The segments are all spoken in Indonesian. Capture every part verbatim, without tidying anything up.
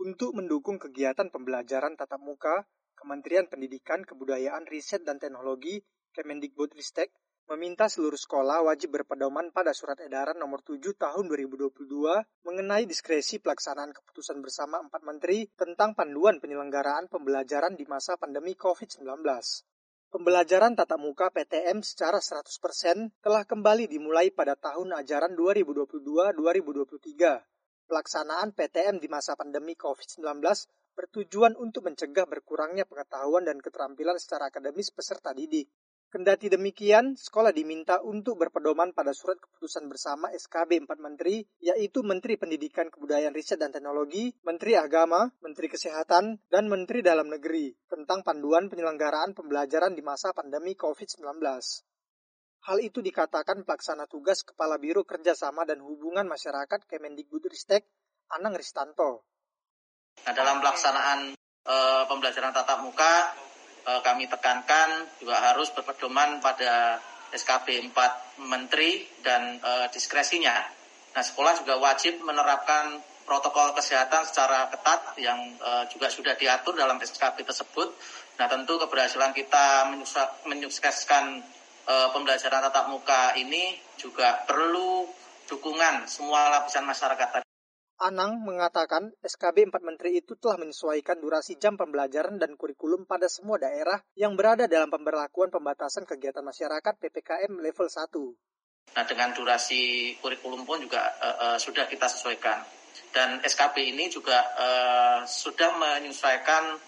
Untuk mendukung kegiatan pembelajaran tatap muka, Kementerian Pendidikan, Kebudayaan, Riset, dan Teknologi Kemendikbudristek meminta seluruh sekolah wajib berpedoman pada Surat Edaran Nomor tujuh Tahun dua ribu dua puluh dua mengenai diskresi pelaksanaan keputusan bersama empat menteri tentang panduan penyelenggaraan pembelajaran di masa pandemi covid sembilan belas. Pembelajaran tatap muka P T M secara seratus persen telah kembali dimulai pada tahun ajaran dua ribu dua puluh dua dua ribu dua puluh tiga. Pelaksanaan P T M di masa pandemi covid sembilan belas bertujuan untuk mencegah berkurangnya pengetahuan dan keterampilan secara akademis peserta didik. Kendati demikian, sekolah diminta untuk berpedoman pada surat keputusan bersama S K B empat menteri, yaitu Menteri Pendidikan, Kebudayaan, Riset, dan Teknologi, Menteri Agama, Menteri Kesehatan, dan Menteri Dalam Negeri tentang panduan penyelenggaraan pembelajaran di masa pandemi covid sembilan belas. Hal itu dikatakan pelaksana tugas Kepala Biro Kerjasama dan Hubungan Masyarakat Kemendikbudristek, Anang Ristanto. Nah, dalam pelaksanaan e, pembelajaran tatap muka, e, kami tekankan juga harus berpedoman pada S K B empat menteri dan e, diskresinya. Nah, sekolah juga wajib menerapkan protokol kesehatan secara ketat yang e, juga sudah diatur dalam S K B tersebut. Nah, tentu keberhasilan kita menyukseskan e, pembelajaran tatap muka ini juga perlu dukungan semua lapisan masyarakat. Anang mengatakan S K B empat menteri itu telah menyesuaikan durasi jam pembelajaran dan kurikulum pada semua daerah yang berada dalam pemberlakuan pembatasan kegiatan masyarakat P P K M level satu. Nah, dengan durasi kurikulum pun juga uh, uh, sudah kita sesuaikan. Dan S K B ini juga uh, sudah menyesuaikan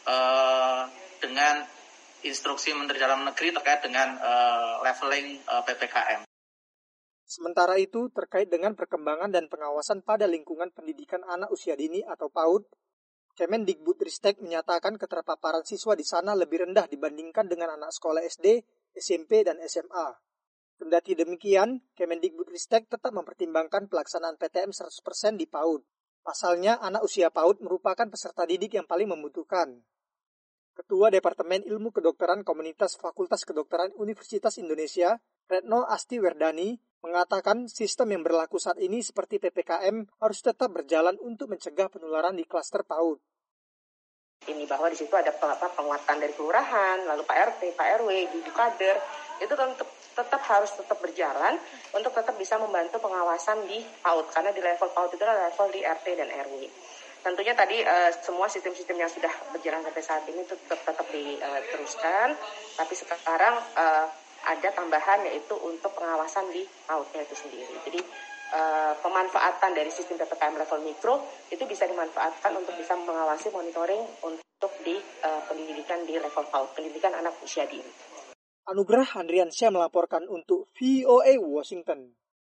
uh, dengan instruksi Menteri Dalam Negeri terkait dengan uh, leveling uh, P P K M. Sementara itu, terkait dengan perkembangan dan pengawasan pada lingkungan pendidikan anak usia dini atau PAUD, Kemendikbudristek menyatakan keterpaparan siswa di sana lebih rendah dibandingkan dengan anak sekolah S D, S M P, dan S M A. Kendati demikian, Kemendikbudristek tetap mempertimbangkan pelaksanaan P T M seratus persen di PAUD. Pasalnya, anak usia PAUD merupakan peserta didik yang paling membutuhkan. Ketua Departemen Ilmu Kedokteran Komunitas Fakultas Kedokteran Universitas Indonesia, Retno Astiwerdani, mengatakan sistem yang berlaku saat ini seperti P P K M harus tetap berjalan untuk mencegah penularan di klaster PAUD. Ini bahwa di situ ada penguatan dari kelurahan, lalu Pak R T, Pak R W, Guru Kader, itu tetap, tetap harus tetap berjalan untuk tetap bisa membantu pengawasan di PAUD, karena di level PAUD itu adalah level di R T dan R W. Tentunya tadi uh, semua sistem-sistem yang sudah berjalan sampai saat ini tetap tetap diteruskan, tapi sekarang uh, ada tambahan yaitu untuk pengawasan di PAUD-nya itu sendiri. Jadi uh, pemanfaatan dari sistem P P K M level mikro itu bisa dimanfaatkan untuk bisa mengawasi monitoring untuk di uh, pendidikan di level PAUD, pendidikan anak usia dini. Anugrah Andriansyah melaporkan untuk V O A Washington.